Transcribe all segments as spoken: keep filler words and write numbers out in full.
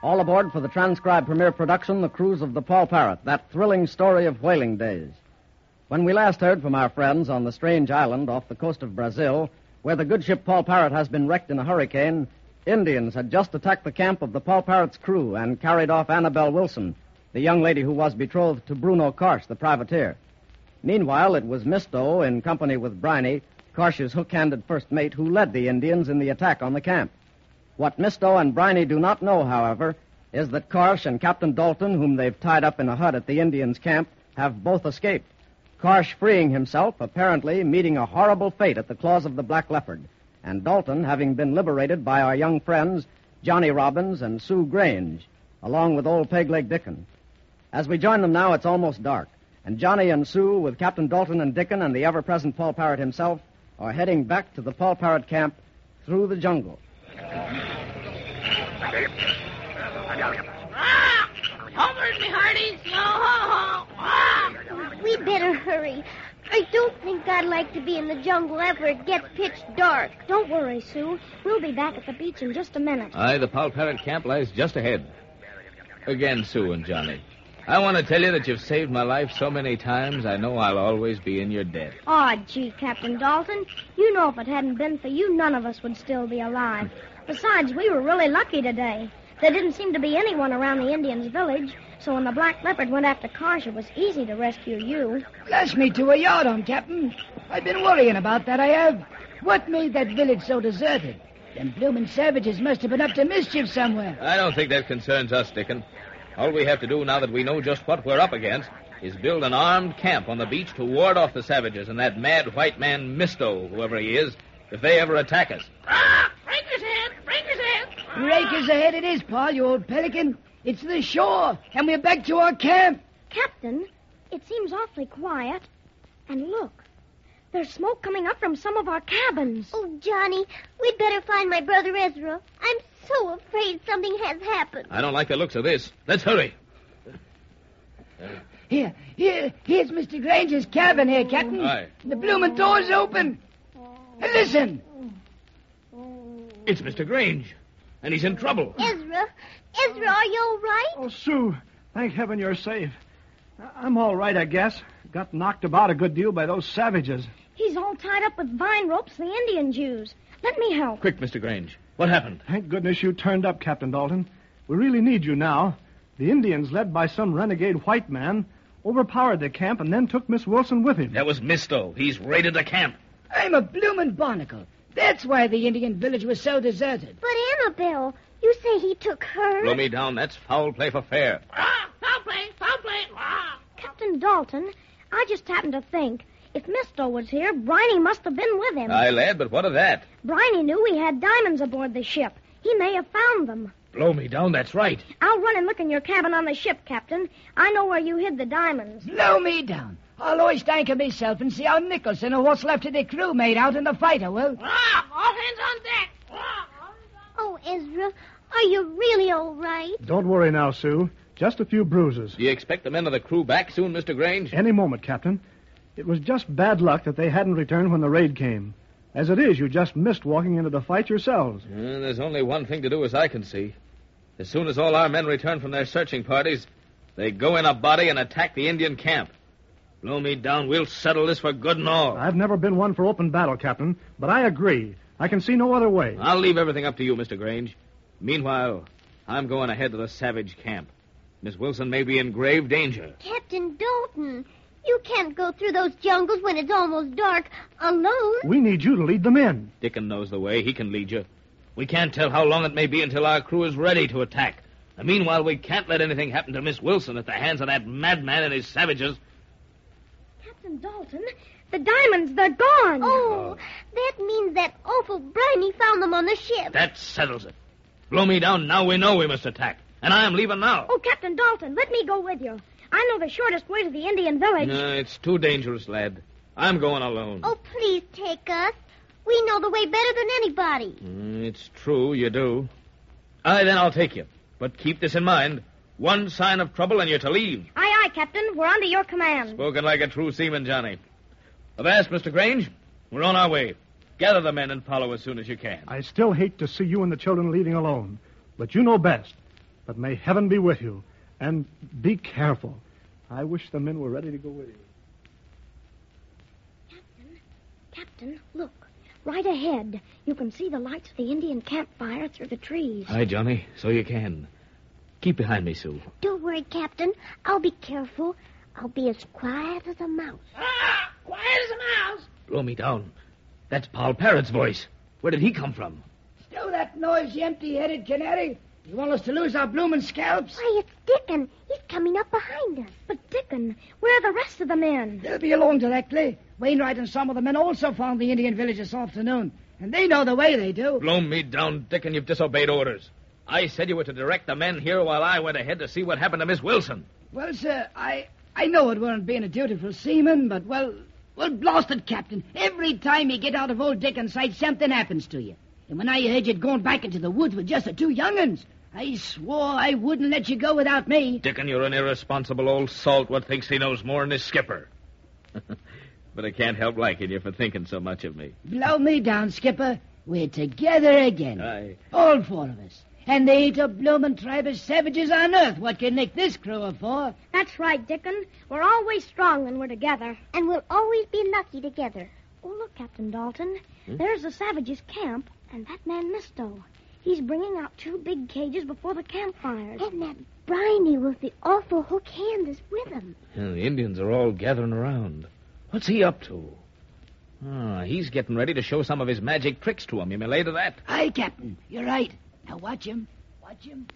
All aboard for the transcribed premiere production, The Cruise of the Paul Parrot, that thrilling story of whaling days. When we last heard from our friends on the strange island off the coast of Brazil, where the good ship Paul Parrot has been wrecked in a hurricane, Indians had just attacked the camp of the Paul Parrot's crew and carried off Annabelle Wilson, the young lady who was betrothed to Bruno Karsh, the privateer. Meanwhile, it was Misto, in company with Briney, Karsh's hook-handed first mate, who led the Indians in the attack on the camp. What Misto and Briney do not know, however, is that Karsh and Captain Dalton, whom they've tied up in a hut at the Indians' camp, have both escaped. Karsh freeing himself, apparently meeting a horrible fate at the claws of the Black Leopard, and Dalton having been liberated by our young friends, Johnny Robbins and Sue Grange, along with old Pegleg Dickon. As we join them now, it's almost dark, and Johnny and Sue, with Captain Dalton and Dickon and the ever-present Paul Parrot himself, are heading back to the Paul Parrot camp through the jungle. Ah! Over me, hearties! Yo ho ho! Ah! We better hurry. I don't think I'd like to be in the jungle ever it gets pitch dark. Don't worry, Sue. We'll be back at the beach in just a minute. Aye, the Paul Parrot camp lies just ahead. Again, Sue and Johnny, I want to tell you that you've saved my life so many times, I know I'll always be in your debt. Aw, gee, Captain Dalton. You know if it hadn't been for you, none of us would still be alive. Besides, we were really lucky today. There didn't seem to be anyone around the Indians' village, so when the Black Leopard went after Karsh, it was easy to rescue you. Lash me to a yardarm, Captain. I've been worrying about that, I have. What made that village so deserted? Them bloomin' savages must have been up to mischief somewhere. I don't think that concerns us, Dickon. All we have to do now that we know just what we're up against is build an armed camp on the beach to ward off the savages and that mad white man Misto, whoever he is, if they ever attack us. Ah! Breakers ahead! Breakers ahead! Breakers ahead it is, Paul, you old pelican. It's the shore, and we're back to our camp. Captain, it seems awfully quiet. And look, there's smoke coming up from some of our cabins. Oh, Johnny, we'd better find my brother Ezra. I'm so afraid something has happened. I don't like the looks of this. Let's hurry. Here, here, here's Mister Grange's cabin here, Captain. Aye. The bloomin' door's open. And listen. It's Mister Grange, and he's in trouble. Ezra, Ezra, are you all right? Oh, Sue, thank heaven you're safe. I'm all right, I guess. Got knocked about a good deal by those savages. He's all tied up with vine ropes the Indians use. Let me help. Quick, Mister Grange. What happened? Thank goodness you turned up, Captain Dalton. We really need you now. The Indians, led by some renegade white man, overpowered the camp and then took Miss Wilson with him. That was Misto. He's raided the camp. I'm a bloomin' barnacle. That's why the Indian village was so deserted. But Annabelle, you say he took her? Blow me down. That's foul play for fair. Ah! Foul play! Foul play! Ah! Captain Dalton, I just happened to think, if Misto was here, Briney must have been with him. Aye, lad, but what of that? Briney knew we had diamonds aboard the ship. He may have found them. Blow me down, that's right. I'll run and look in your cabin on the ship, Captain. I know where you hid the diamonds. Blow me down. I'll hoist anchor myself and see how Nicholson or what's left of the crew made out in the fight, I will. Ah! All hands on deck! Ah! Oh, Ezra, are you really all right? Don't worry now, Sue. Just a few bruises. Do you expect the men of the crew back soon, Mister Grange? Any moment, Captain. It was just bad luck that they hadn't returned when the raid came. As it is, you just missed walking into the fight yourselves. Uh, there's only one thing to do as I can see. As soon as all our men return from their searching parties, they go in a body and attack the Indian camp. Blow me down, we'll settle this for good and all. I've never been one for open battle, Captain, but I agree. I can see no other way. I'll leave everything up to you, Mister Grange. Meanwhile, I'm going ahead to the savage camp. Miss Wilson may be in grave danger. Captain Dalton, you can't go through those jungles when it's almost dark alone. We need you to lead them in. Dickon knows the way. He can lead you. We can't tell how long it may be until our crew is ready to attack. And meanwhile, we can't let anything happen to Miss Wilson at the hands of that madman and his savages. Captain Dalton, the diamonds, they're gone. Oh, that means that awful Briney found them on the ship. That settles it. Blow me down, now we know we must attack. And I am leaving now. Oh, Captain Dalton, let me go with you. I know the shortest way to the Indian village. No, it's too dangerous, lad. I'm going alone. Oh, please take us. We know the way better than anybody. Mm, it's true, you do. Aye, then I'll take you. But keep this in mind. One sign of trouble and you're to leave. Aye, aye, Captain. We're under your command. Spoken like a true seaman, Johnny. Avast, Mister Grange. We're on our way. Gather the men and follow as soon as you can. I still hate to see you and the children leaving alone, but you know best. But may heaven be with you. And be careful. I wish the men were ready to go with you. Captain, Captain, look. Right ahead. You can see the lights of the Indian campfire through the trees. Hi, Johnny. So you can. Keep behind me, Sue. Don't worry, Captain. I'll be careful. I'll be as quiet as a mouse. Ah, quiet as a mouse. Blow me down. That's Paul Parrot's voice. Where did he come from? Stow that noise, you empty-headed canary. You want us to lose our bloomin' scalps? Why, it's Dickon. He's coming up behind us. But, Dickon, where are the rest of the men? They'll be along directly. Wainwright and some of the men also found the Indian village this afternoon. And they know the way they do. Blow me down, Dickon. You've disobeyed orders. I said you were to direct the men here while I went ahead to see what happened to Miss Wilson. Well, sir, I I know it weren't being a dutiful seaman, but, well, well, blast it, Captain. Every time you get out of old Dickon's sight, something happens to you. And when I heard you'd gone back into the woods with just the two young'uns, I swore I wouldn't let you go without me. Dickon, you're an irresponsible old saltwood thinks he knows more than his skipper. But I can't help liking you for thinking so much of me. Blow me down, Skipper. We're together again. Aye. All four of us. And they ain't a bloomin' tribe of savages on earth what can lick this crew of four. That's right, Dickon. We're always strong when we're together. And we'll always be lucky together. Oh, look, Captain Dalton. Hmm? There's the savages' camp, and that man Misto. He's bringing out two big cages before the campfires. And that Briney with the awful hook hand is with him. Yeah, the Indians are all gathering around. What's he up to? Ah, he's getting ready to show some of his magic tricks to him. You may lay to that. Aye, Captain. You're right. Now watch him. Watch him.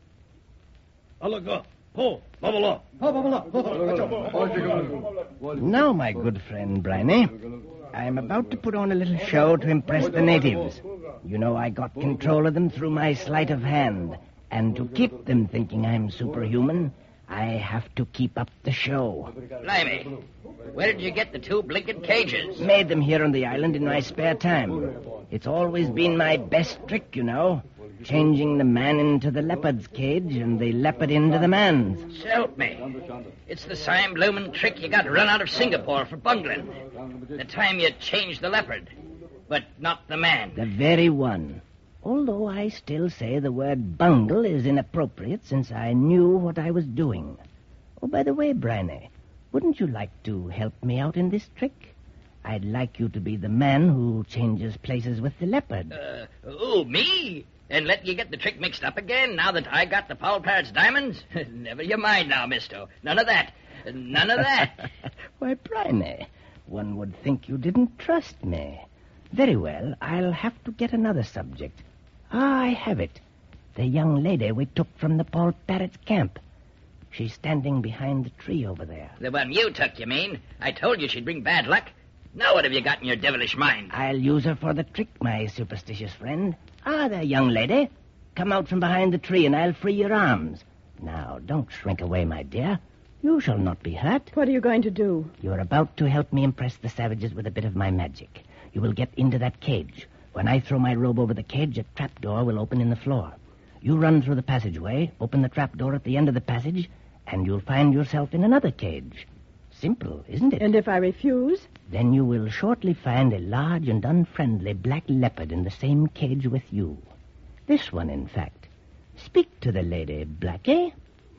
Now, my good friend Briney, I'm about to put on a little show to impress the natives. You know I got control of them through my sleight of hand. And to keep them thinking I'm superhuman, I have to keep up the show. Blimey, where did you get the two blinking cages? Made them here on the island in my spare time. It's always been my best trick, you know. Changing the man into the leopard's cage and the leopard into the man's. Help me. It's the same bloomin' trick you got run out of Singapore for bungling. The time you changed the leopard, but not the man. The very one. Although I still say the word bungle is inappropriate since I knew what I was doing. Oh, by the way, Briney, wouldn't you like to help me out in this trick? I'd like you to be the man who changes places with the leopard. Uh, oh, me? And let you get the trick mixed up again now that I got the Paul Parrot's diamonds? Never you mind now, mister. None of that. None of that. Why, Briney, one would think you didn't trust me. Very well, I'll have to get another subject. Ah, I have it. The young lady we took from the Paul Parrot's camp. She's standing behind the tree over there. The one you took, you mean? I told you she'd bring bad luck. Now what have you got in your devilish mind? I'll use her for the trick, my superstitious friend. Ah, there, young lady. Come out from behind the tree and I'll free your arms. Now, don't shrink away, my dear. You shall not be hurt. What are you going to do? You're about to help me impress the savages with a bit of my magic. You will get into that cage. When I throw my robe over the cage, a trapdoor will open in the floor. You run through the passageway, open the trapdoor at the end of the passage, and you'll find yourself in another cage. Simple, isn't it? And if I refuse? Then you will shortly find a large and unfriendly black leopard in the same cage with you. This one, in fact. Speak to the lady, Blackie.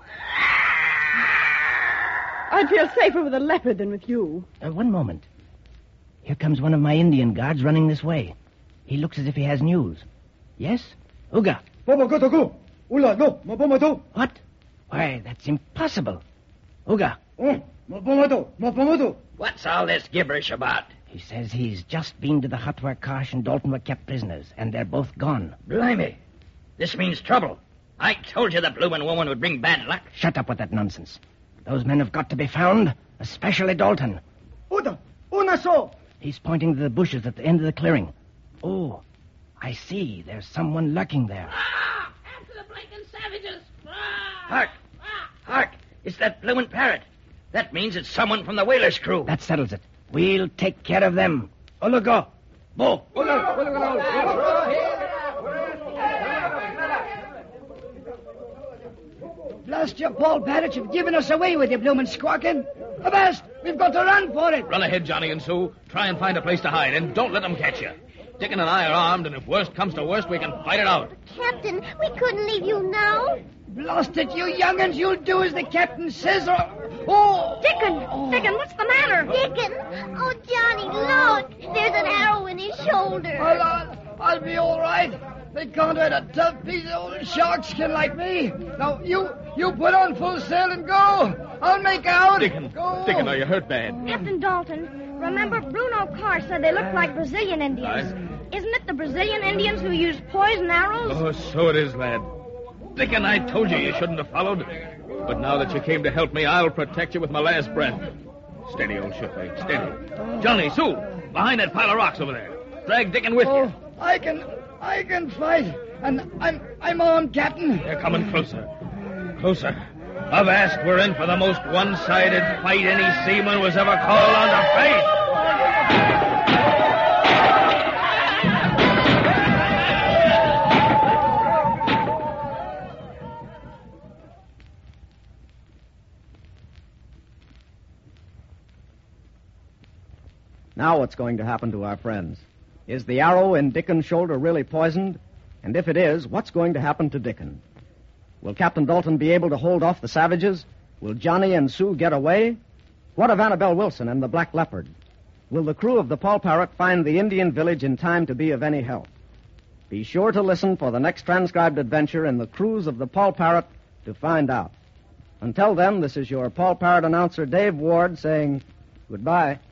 I'd feel safer with a leopard than with you. Uh, one moment. Here comes one of my Indian guards running this way. He looks as if he has news. Yes? Uga. What? Why, that's impossible. Uga. What's all this gibberish about? He says he's just been to the hut where Karsh and Dalton were kept prisoners, and they're both gone. Blimey. This means trouble. I told you the bloomin' woman would bring bad luck. Shut up with that nonsense. Those men have got to be found, especially Dalton. Uda, Unaso. He's pointing to the bushes at the end of the clearing. Oh, I see. There's someone lurking there. Ah! After the blinking savages! Ah! Hark! Hark! It's that bloomin' parrot. That means it's someone from the whaler's crew. That settles it. We'll take care of them. Ulugo. Bo. Blast your Paul Parrot, you've given us away with your bloomin' squawking. Avast, we've got to run for it. Run ahead, Johnny and Sue. Try and find a place to hide, and don't let them catch you. Dickon and I are armed, and if worst comes to worst, we can fight it out. Captain, we couldn't leave you now. Blast it, you young'uns. You'll do as the captain says, or... Oh! Dickon! Oh. Dickon, what's the matter? Dickon! Oh, Johnny, look! There's an arrow in his shoulder. I'll, I'll, I'll be all right. They can't hurt a tough piece of old shark skin like me. Now, you you put on full sail and go. I'll make out. Dickon, go. Dickon, are you hurt bad? Captain Dalton, remember Bruno Carr said they looked like Brazilian Indians. Aye. Isn't it the Brazilian Indians who use poison arrows? Oh, so it is, lad. Dickon, I told you you shouldn't have followed. But now that you came to help me, I'll protect you with my last breath. Steady, old shipmate, steady. Johnny, Sue, behind that pile of rocks over there. Drag Dickon with Oh, you. I can, I can fight. And I'm, I'm on, Captain. They're coming closer. Closer. Avast, we're in for the most one-sided fight any seaman was ever called on to face. Now what's going to happen to our friends? Is the arrow in Dickon's shoulder really poisoned? And if it is, what's going to happen to Dickon? Will Captain Dalton be able to hold off the savages? Will Johnny and Sue get away? What of Annabelle Wilson and the Black Leopard? Will the crew of the Paul Parrot find the Indian village in time to be of any help? Be sure to listen for the next transcribed adventure in the cruise of the Paul Parrot to find out. Until then, this is your Paul Parrot announcer, Dave Ward, saying goodbye.